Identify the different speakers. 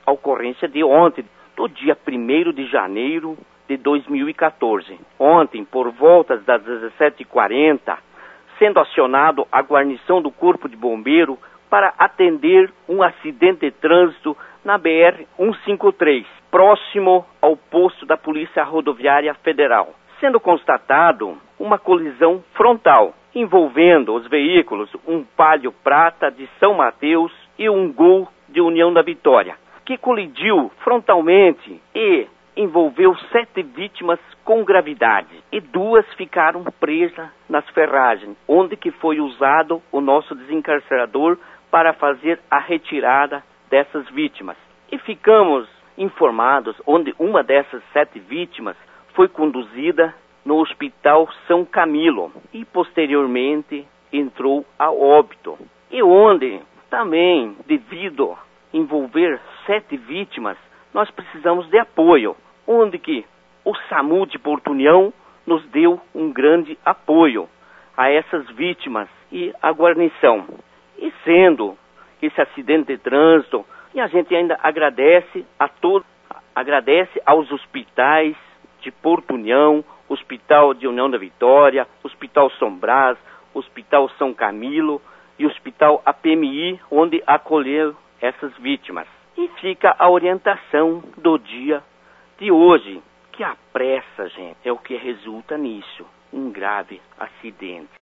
Speaker 1: a ocorrência de ontem, do dia 1º de janeiro de 2014. Ontem, por volta das 17h40, sendo acionado a guarnição do Corpo de Bombeiro para atender um acidente de trânsito na BR-153, próximo ao posto da Polícia Rodoviária Federal, sendo constatado uma colisão frontal, envolvendo os veículos um Palio Prata de São Mateus e um Gol de União da Vitória, que colidiu frontalmente e envolveu 7 vítimas com gravidade e 2 ficaram presas nas ferragens, onde que foi usado o nosso desencarcerador para fazer a retirada dessas vítimas. E ficamos informados onde uma dessas 7 vítimas foi conduzida no Hospital São Camilo e posteriormente entrou a óbito. E onde também, devido a envolver 7 vítimas, nós precisamos de apoio, onde que o SAMU de Porto União nos deu um grande apoio a essas vítimas e a guarnição. E sendo esse acidente de trânsito, e a gente ainda agradece a todos, agradece aos hospitais de Porto União, Hospital de União da Vitória, Hospital São Brás, Hospital São Camilo e Hospital APMI, onde acolheu essas vítimas. E fica a orientação do dia de hoje, que a pressa, gente, é o que resulta nisso, um grave acidente.